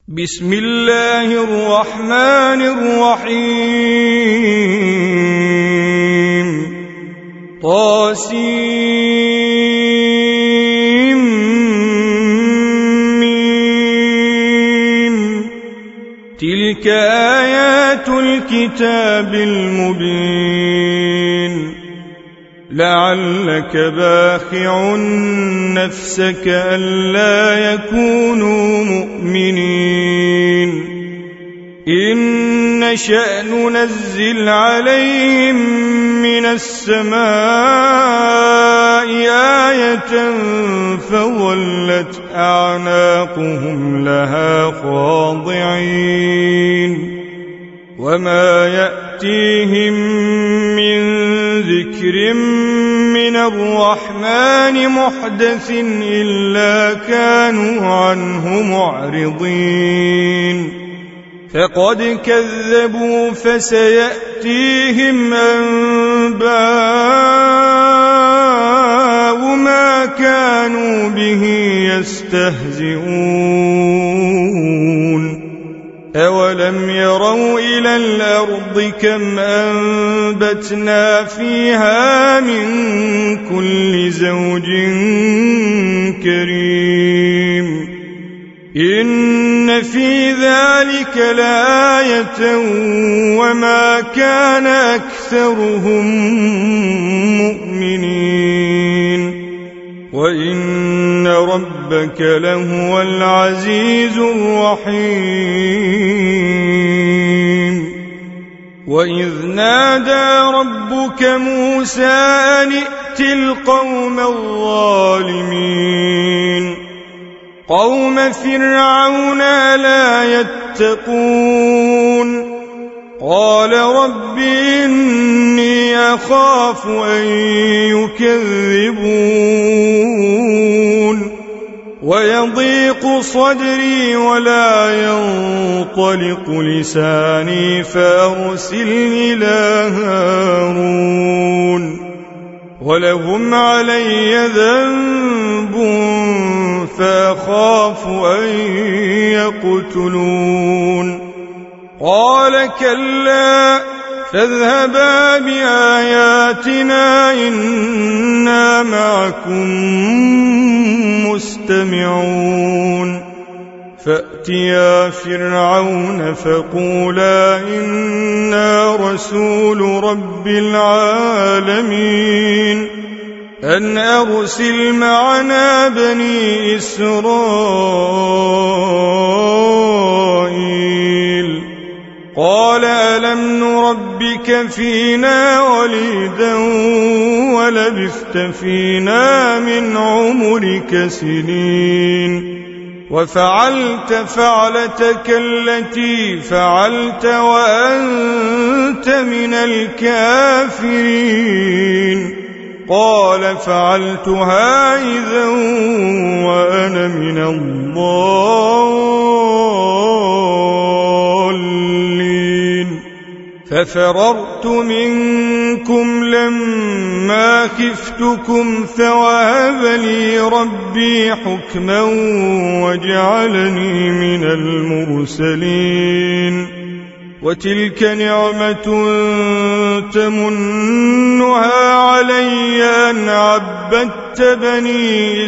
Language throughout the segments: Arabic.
بسم الله الرحمن الرحيم طاسيم تلك آيات الكتاب المبين لعلك باخع نفسك ألا يكونوا مؤمنين إن نشأ ننزل عليهم من السماء آية فظلت أعناقهم لها خاضعين وما يأتيهم من ذكر من الرحمن محدث إلا كانوا عنه معرضين فقد كذبوا فسيأتيهم أنباء ما كانوا به يستهزئون أولم يروا إلى الأرض كم أنبتنا فيها من كل زوج كريم إن في ذلك لآية وما كان أكثرهم مؤمنين وإن ربك لهو العزيز الرحيم وإذ نادى ربك موسى أن ائت القوم الظالمين قوم فرعون لا يتقون قال رب إني أخاف أن يكذبون ويضيق صدري ولا ينطلق لساني فأرسل إلى هارون ولهم علي ذنب فأخاف أن يقتلون قال كلا فاذهبا بآياتنا إنا معكم مستمعون فأتيا فرعون فقولا إنا رسول رب العالمين أن أرسل معنا بني إسرائيل قال ألم نربك فينا وليدا ولبثت فينا من عمرك سنين وفعلت فعلتك التي فعلت وأنت من الكافرين قال فعلتها إذا وأنا من الضالين ففررت منكم لما خفتكم فوهب لي ربي حكما وجعلني من المرسلين وتلك نعمة تمنها علي أن عبدت بني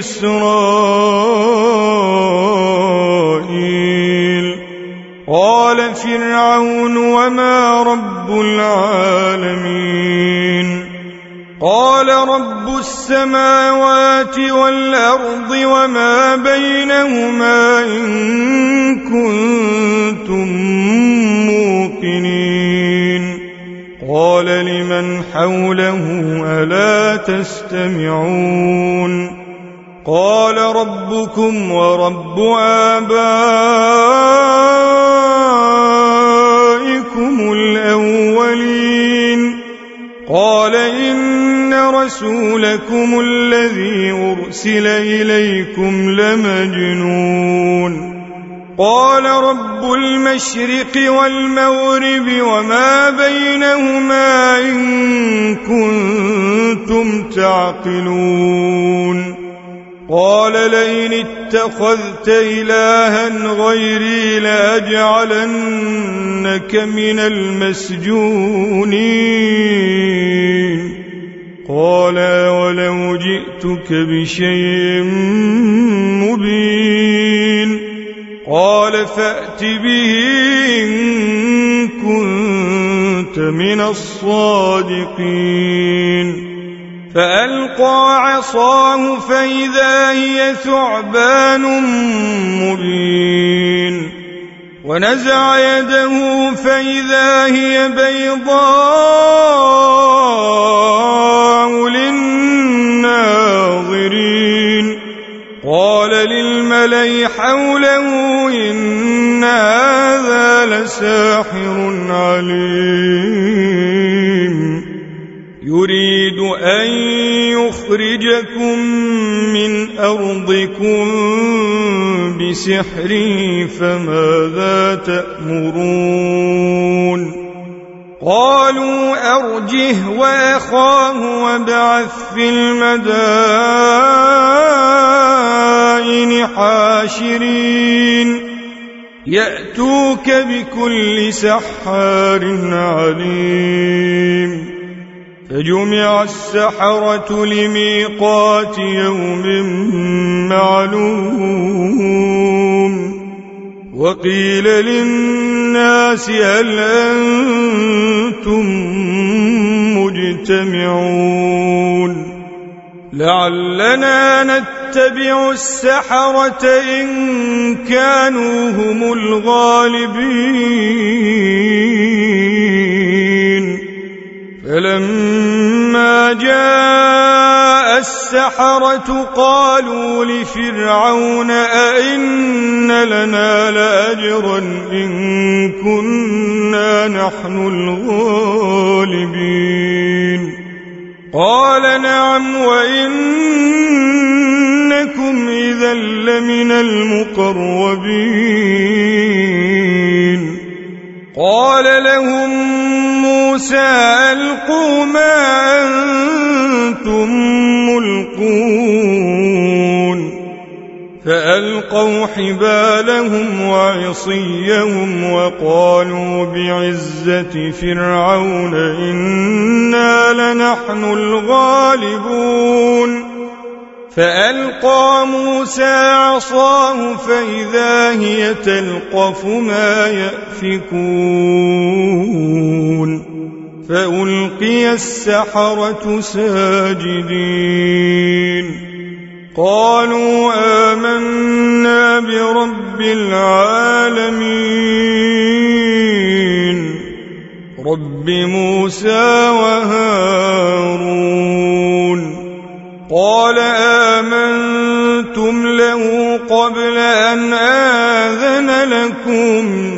إسرائيل قال فرعون وما رب العالمين قال رب السماوات والأرض وما بينهما إن كنتم موقنين قال لمن حوله ألا تستمعون قال ربكم ورب آبائكم الأولين قال إن رسولكم الذي أرسل إليكم لمجنون قال رب المشرق والمغرب وما بينهما إن كنتم تعقلون قال لئن اتخذت إلها غيري لأجعلنك من المسجونين قال ولو جئتك بشيء مبين قال فأت به إن كنت من الصادقين فألقى عصاه فإذا هي ثعبان مبين ونزع يده فإذا هي بيضاء للناظرين قال للملأ حوله إن هذا لساحر عليم يريد أن يخرجكم من أرضكم بسحره فماذا تأمرون قالوا أرجه وأخاه وابعث في المدائن حاشرين يأتوك بكل سحار عليم فجمع السحرة لميقات يوم معلوم وقيل للناس هل أنتم مجتمعون لعلنا نتبع السحرة إن كانوا هم الغالبين فلما جاء السحرة قالوا لفرعون أئن لنا لأجرا إن كنا نحن الغالبين قال نعم وإنكم إذا لمن المقربين قال لهم موسى ألقوا ما أنتم ملقون فألقوا حبالهم وعصيهم وقالوا بعزة فرعون إنا لنحن الغالبون فألقى موسى عصاه فإذا هي تلقف ما يأفكون فألقي السحرة ساجدين قالوا آمنا برب العالمين رب موسى وهارون قال آمنتم له قبل أن آذن لكم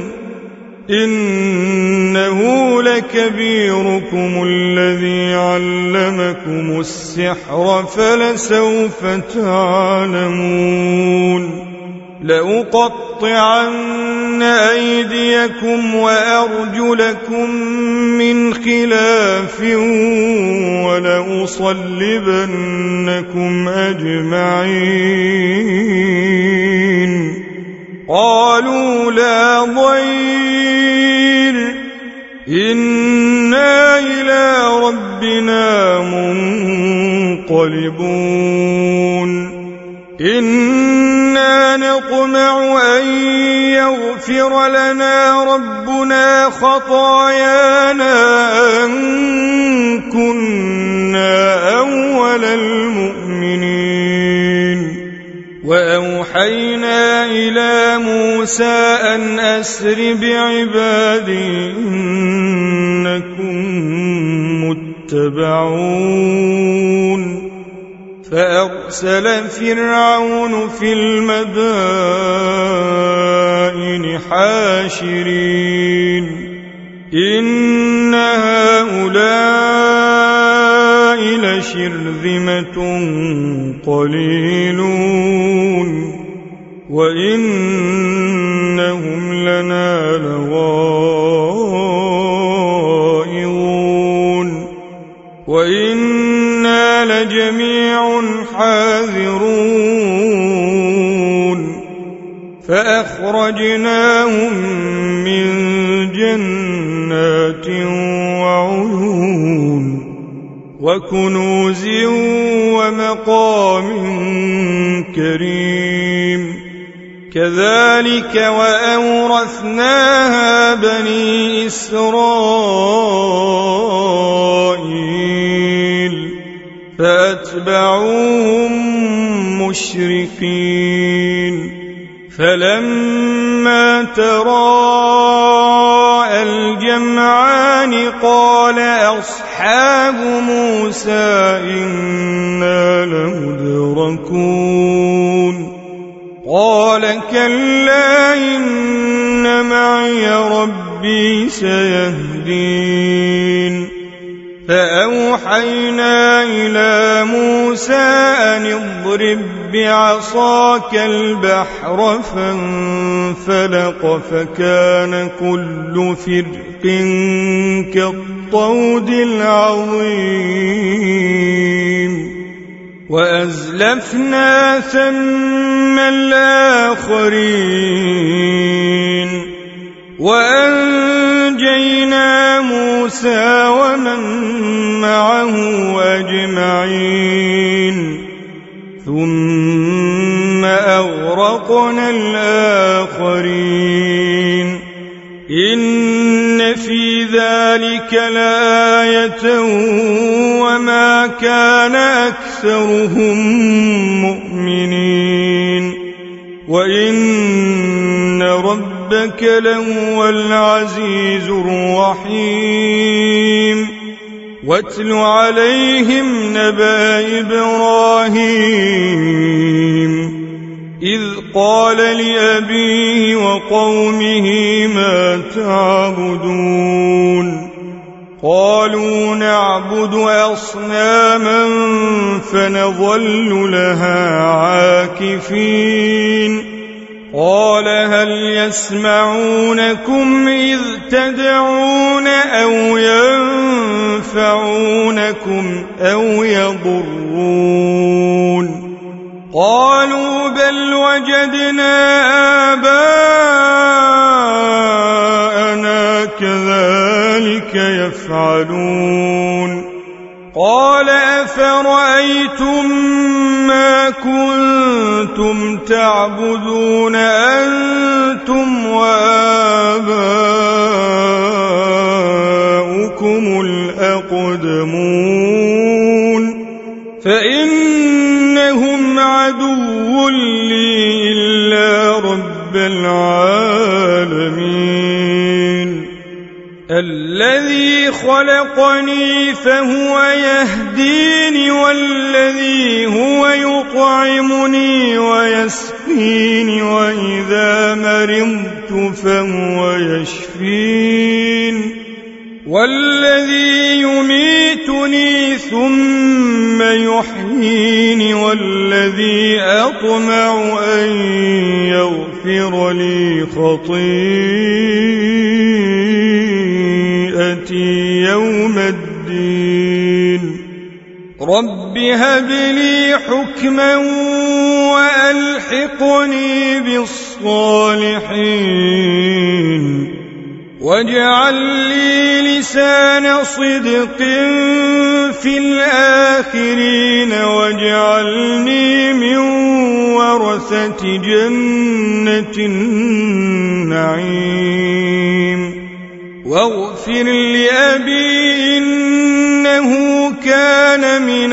إنه لكبيركم الذي علمكم السحر فلسوف تعلمون لأقطعن أيديكم وأرجلكم من خلاف ولأصلبنكم أجمعين قالوا لا ضير إنا إلى ربنا منقلبون إنا نطمع أن يغفر لنا ربنا خطايانا أن كنا أول المؤمنين وأوحينا إلى موسى أن أسر بعبادي إنكم متبعون فأرسل فرعون في المدائن حاشرين إن هؤلاء لشرذمة قليلون وإنهم لنا لغائظون وإنا لجميع حاذرون فأخرجناهم من جنات وعيون وكنوز ومقام كريم كذلك وأورثناها بني إسرائيل فأتبعوهم مشرقين فلما تراءى الجمعان قال أصحاب موسى إنا لمدركون قال كلا إن معي ربي سيهدين فأوحينا إلى موسى أن اضرب بعصاك البحر فانفلق فكان كل فرق كالطود العظيم وأزلفنا ثم الآخرين وأنجينا موسى ومن معه أجمعين ثم أغرقنا الآخرين إن في ذلك لآية وما كان أكثرهم مؤمنين وإن ربك لهو العزيز الرحيم واتل عليهم نبأ إبراهيم إذ قال لأبيه وقومه ما تعبدون قالوا نعبد أصناما فنظل لها عاكفين قال هل يسمعونكم إذ تدعون أو ينفعونكم أو يضرون قالوا بل وجدنا آباءنا كذلك يفعلون قال أفرأيتم ما كنتم تعبدون أنتم وآباؤكم الأقدمون فإنهم عدو لي إلا رب العالمين الذي خلقني فهو يهديني والذي هو يطعمني ويسقيني وإذا مرضت فهو يشفين والذي يميتني ثم يحييني والذي أطمع أن يغفر لي خطيئتي يوم الدين رب هب لي حكما وألحقني بالصالحين واجعل لي لسان صدق في الآخرين واجعلني من ورثة جنة النعيم واغفر لأبي إنه كان من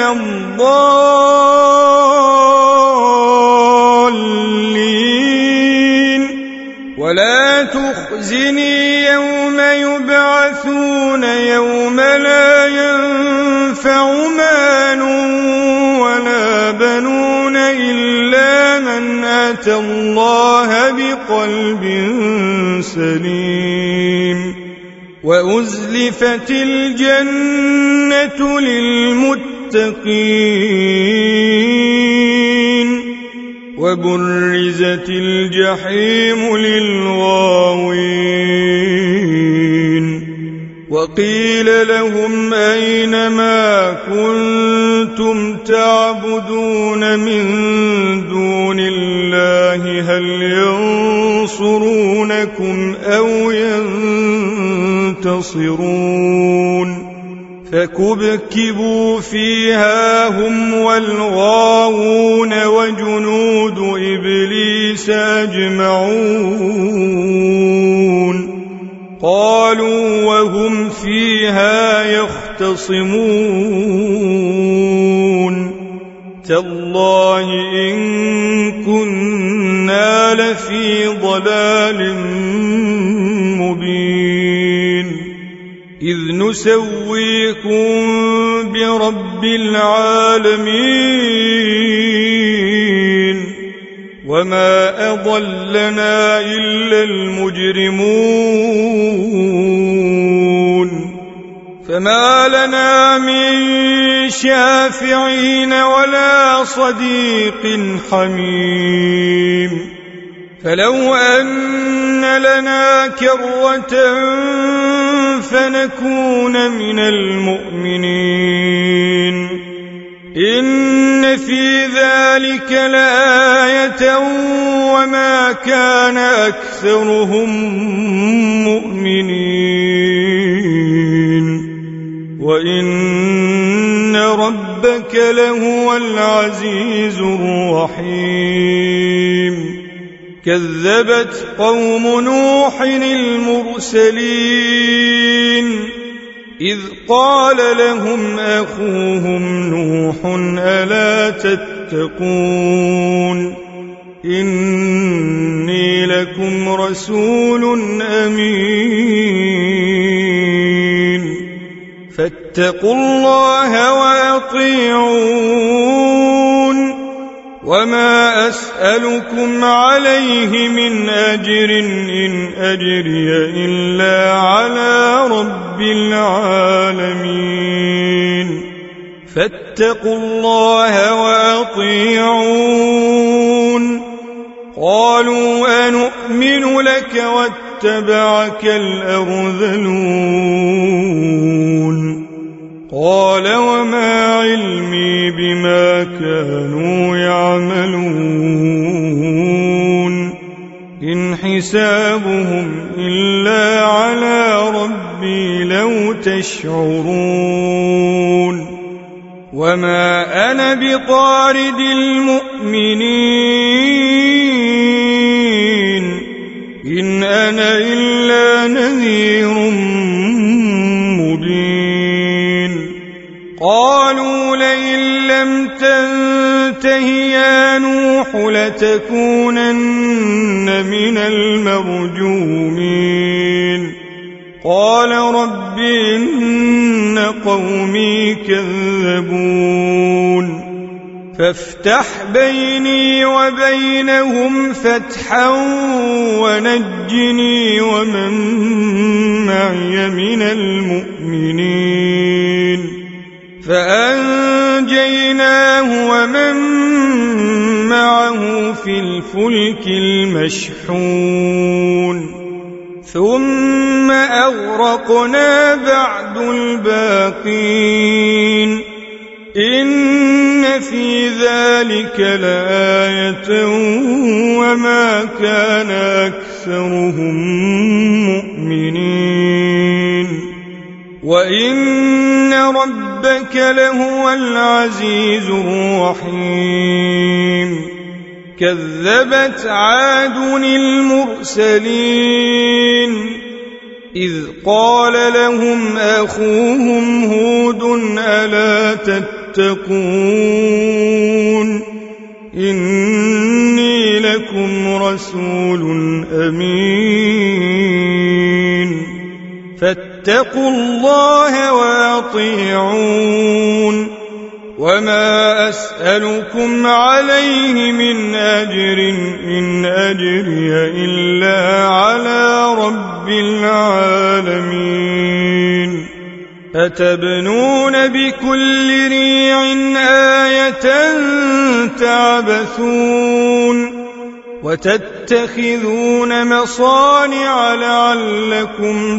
الضالين ولا تخزني يوم يبعثون يوم لا ينفع مال ولا بنون إلا من أتى الله بقلب سليم وأزلفت الجنة للمتقين وبرزت الجحيم للغاوين وقيل لهم أين ما كنتم تعبدون من دون الله الله هل ينصرونكم أو ينتصرون فكبكبوا فيها هم والغاوون وجنود إبليس أجمعون قالوا وهم فيها يختصمون تالله إن كنا لفي ضلال مبين إذ نسويكم برب العالمين وما أضلنا إلا المجرمون فما لنا من شافعين ولا صديق حميم فلو أن لنا كرة فنكون من المؤمنين إن في ذلك لآية وما كان أكثرهم مؤمنين وإن ربك لهو العزيز الرحيم كذبت قوم نوح المرسلين إذ قال لهم أخوهم نوح ألا تتقون إني لكم رسول أمين فاتقوا الله وأطيعون وما أسألكم عليه من أجر إن أجري إلا على رب العالمين فاتقوا الله وأطيعون قالوا أنؤمن لك واتبعك الأرذلون قال وما علمي بما كانوا يعملون إن حسابهم إلا على ربي لو تشعرون وما أنا بطارد المؤمنين إن أنا إلا نذير مبين قالوا لئن لم تنته يا نوح لتكونن من المرجومين قال رب إن قومي كذبون فافتح بيني وبينهم فتحا ونجني ومن معي من المؤمنين فأنجيناه ومن معه في الفلك المشحون ثم أغرقنا بعد الباقين إن في ذلك لآية وما كان أكثرهم مؤمنين وإن ربك لهو العزيز الرحيم كذبت عاد المرسلين إذ قال لهم أخوهم هود ألا تتقون إني لكم رسول أمين فاتقوا الله وأطيعون وما أسألكم عليه من أجر إن أجري إلا على رب العالمين أتبنون بكل ريع آية تعبثون وتتخذون مصانع لعلكم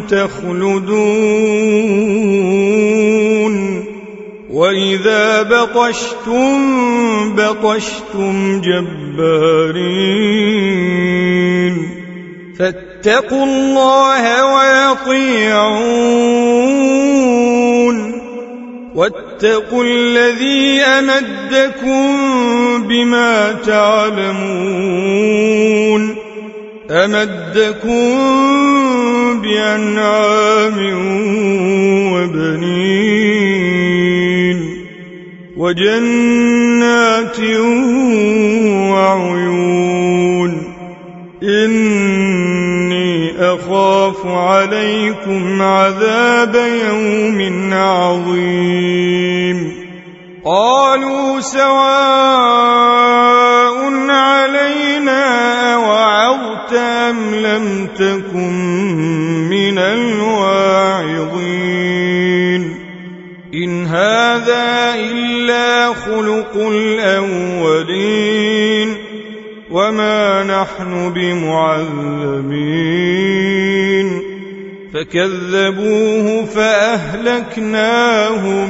تخلدون وإذا بطشتم بطشتم جبارين فاتقوا الله وأطيعون واتقوا الذي أمدكم بما تعلمون أمدكم بأنعام وبنين وجنات وعيون إني أخاف عليكم عذاب يوم عظيم قالوا سواء علينا أوعظت أم لم تكن من الواعظين إن هذا إلا خلق الأولين وما نحن بمعذبين فكذبوه فأهلكناهم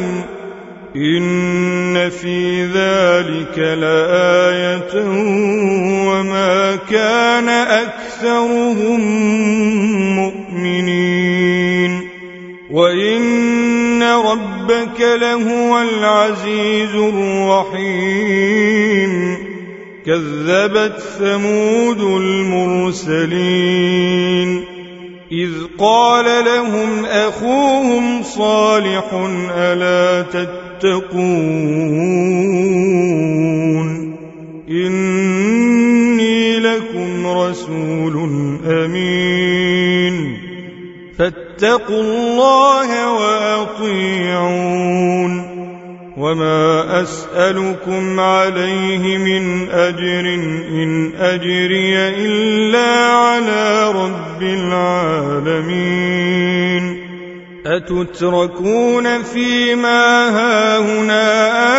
إن في ذلك لآية وما كان أكثرهم مؤمنين وإن ربك لهو العزيز الرحيم كذبت ثمود المرسلين إذ قال لهم أخوهم صالح ألا تتقون إني لكم رسول أمين فاتقوا الله وأطيعون وما أسألكم عليه من أجر إن أجري إلا على رب العالمين أتتركون فيما هاهنا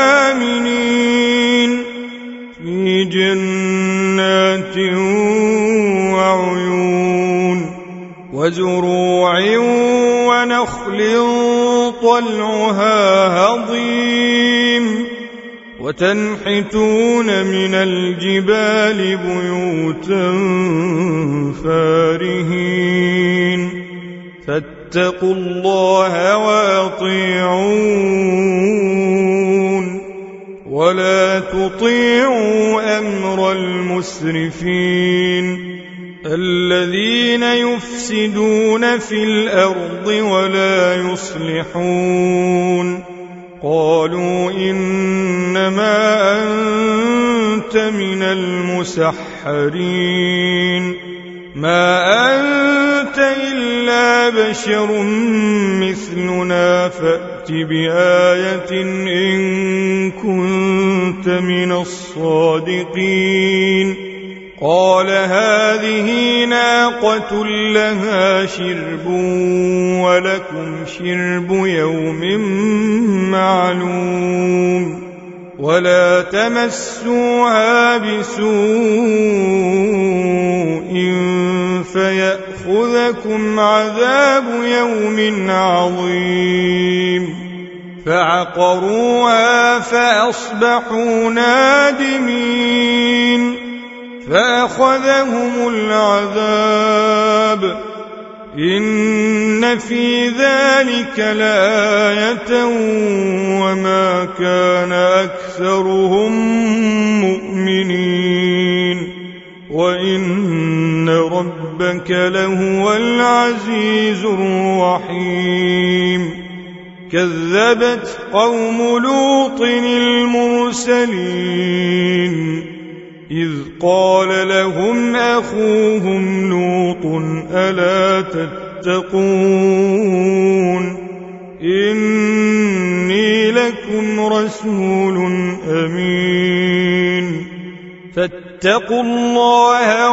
آمنين في جنات وعيون وزروع ونخل طلعها هضيم وتنحتون من الجبال بيوتا فارهين فاتقوا الله وأطيعون ولا تطيعوا أمر المسرفين الذين يفسدون في الأرض ولا يصلحون قالوا إنما أنت من المسحرين ما أنت إلا بشر مثلنا فأت بآية إن كنت من الصادقين قال هذه ناقة لها شرب ولكم شرب يوم معلوم ولا تمسوها بسوء فيأخذكم عذاب يوم عظيم فعقروها فأصبحوا نادمين فأخذهم العذاب إن في ذلك لآية وما كان أكثرهم مؤمنين وإن ربك لهو العزيز الرحيم كذبت قوم لوط المرسلين إذ قال لهم أخوهم لوط ألا تتقون إني لكم رسول أمين فاتقوا الله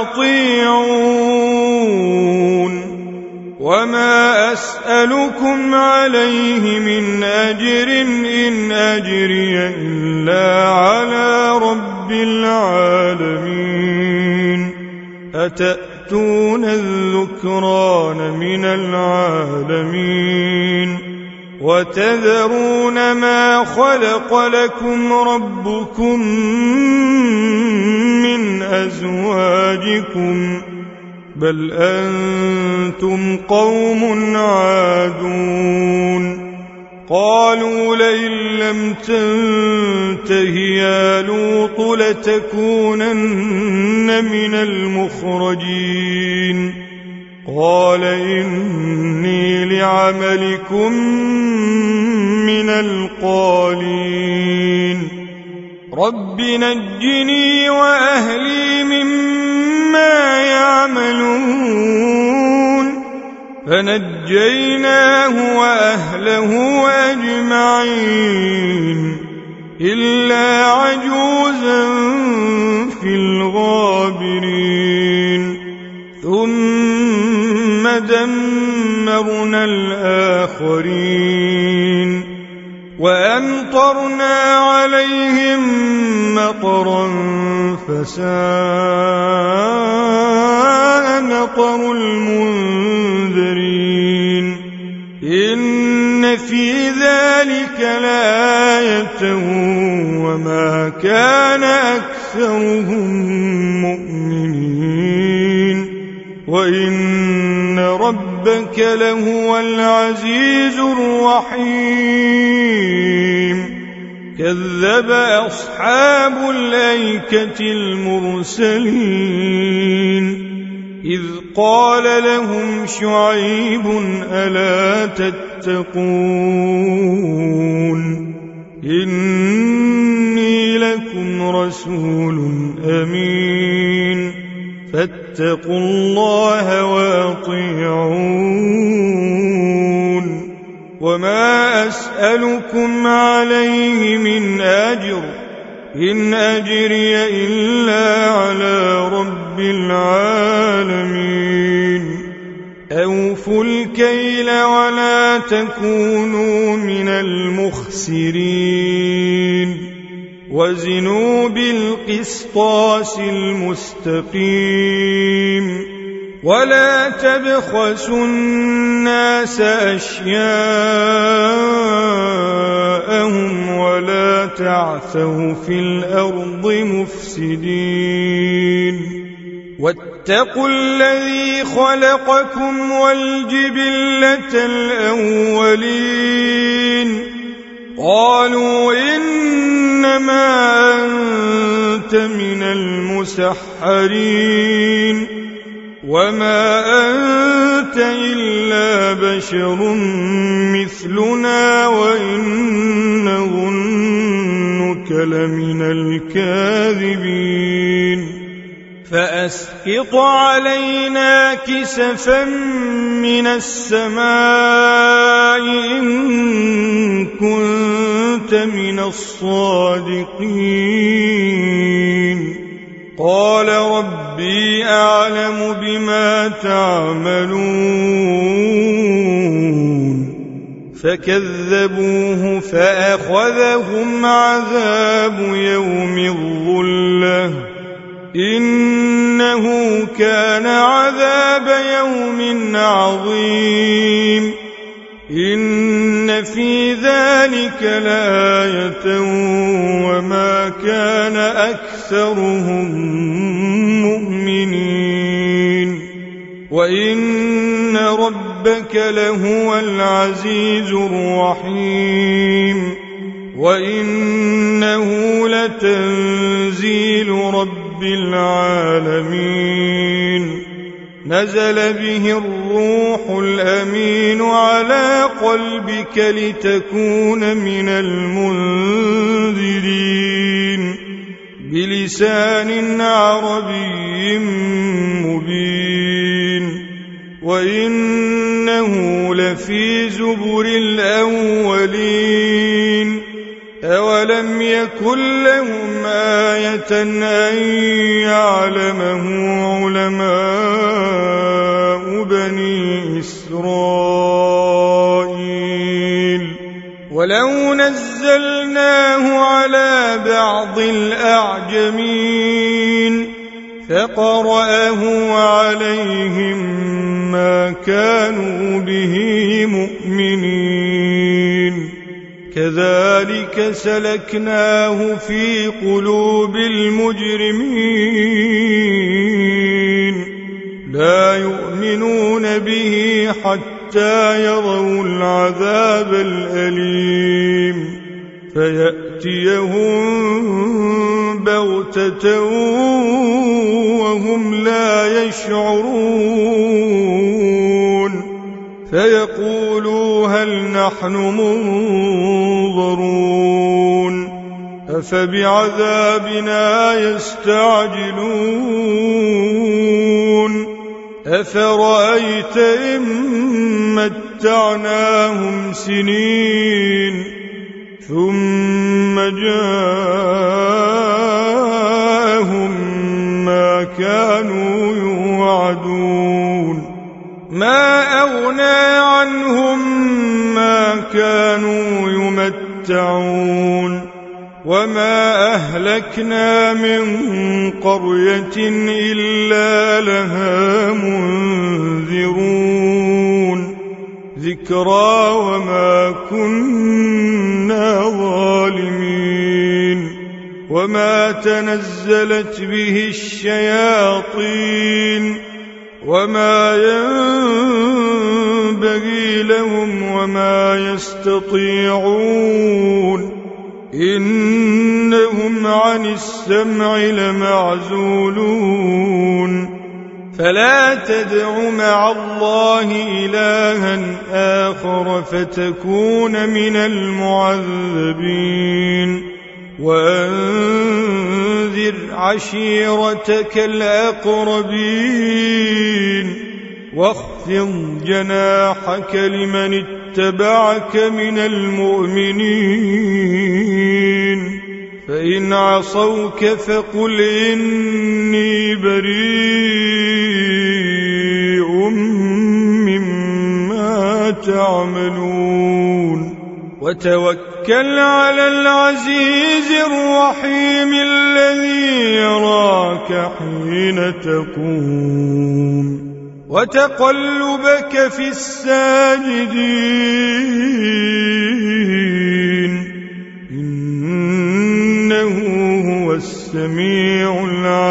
وأطيعون وما أسألكم عليه من أجر إن أجري إلا على رب العالمين أتأتون الذكران من العالمين وتذرون ما خلق لكم ربكم من أزواجكم بل أنتم قوم عادون قالوا لئن لم تنته يا لوط لتكونن من المخرجين قال إني لعملكم من القالين رب نجني وأهلي مما يعملون فنجيناه وأهله أجمعين إلا عجوزا في الغابرين ثم دمرنا الآخرين وأمطرنا عليهم مطرا فساء مطر المنذرين إن في ذلك لآية وما كان أكثرهم مؤمنين وإن ربك لهو العزيز الرحيم كذب أصحاب الأيكة المرسلين إذ قال لهم شعيب ألا تتقون إني لكم رسول أمين فاتقوا الله وأطيعون وما أسألكم عليه من أجر إن أجري إلا على رب العالمين أوفوا الكيل ولا تكونوا من المخسرين وزنوا بالقسطاس المستقيم ولا تبخسوا الناس أشياءهم ولا تعثوا في الأرض مفسدين واتقوا الذي خلقكم والجبلة الأولين قالوا إنما أنت من المسحرين وما أنت إلا بشر مثلنا وإن نظنك لمن الكاذبين فأسقط علينا كسفا من السماء إن كنت من الصادقين قال ربي أعلم بما تعملون فكذبوه فأخذهم عذاب يوم الظلة إنه كان عذاب يوم عظيم إن في ذلك لآية وما كان أكثرهم مؤمنين وإن ربك لهو العزيز الرحيم وإنه لتنزيل رب العالمين نزل به الروح الأمين على قلبك لتكون من المنذرين بلسان عربي مبين وإنه لفي زبر الأولين أولم يكن لهم آية أن يعلمه علماء بني إسرائيل ولو نزلناه على بعض الأعجمين فقرأه عليهم ما كانوا به مؤمنين كذلك سلكناه في قلوب المجرمين لا به حتى يروا العذاب الأليم فيأتيهم بغتة وهم لا يشعرون فيقولوا هل نحن منظرون أفبعذابنا يستعجلون أفرأيت إن متعناهم سنين ثم جاءهم ما كانوا يوعدون ما أغنى عنهم ما كانوا يمتعون وما أهلكنا من قرية إلا لها منذرون ذكرى وما كنا ظالمين وما تنزلت به الشياطين وما ينبغي لهم وما يستطيعون إنهم عن السمع لمعزولون فلا تدع مع الله إلها آخر فتكون من المعذبين وأنذر عشيرتك الأقربين واخفض جناحك لمن اتبعك من المؤمنين فإن عصوك فقل إني بريء مما تعملون وتوكل على العزيز الرحيم الذي يراك حين تقوم وتقلبك في الساجدين إنه هو السميع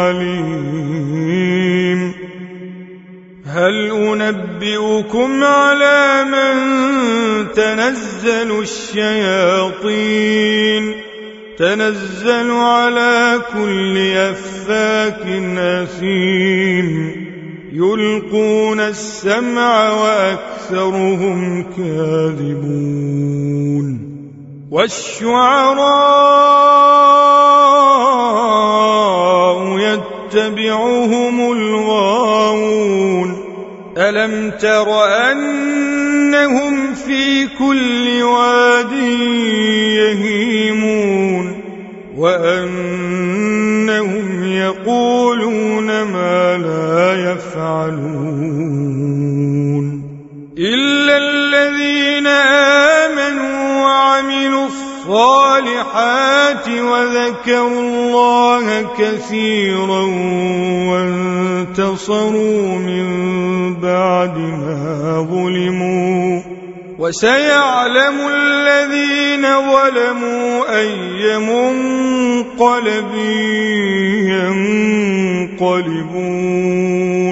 العليم هل أنبئكم على من تنزل الشياطين تنزل على كل أفاك أثيم يلقون السمع وأكثرهم كاذبون والشعراء يتبعهم الغاوون ألم تر أنهم في كل واد يهيمون وأنهم يقولون ما لا يفعلون إلا الذين آمنوا وعملوا الصالحات وذكروا الله كثيرا وانتصروا من بعد ما ظلموا وسيعلم الذين ظلموا أي منقلب ينقلبون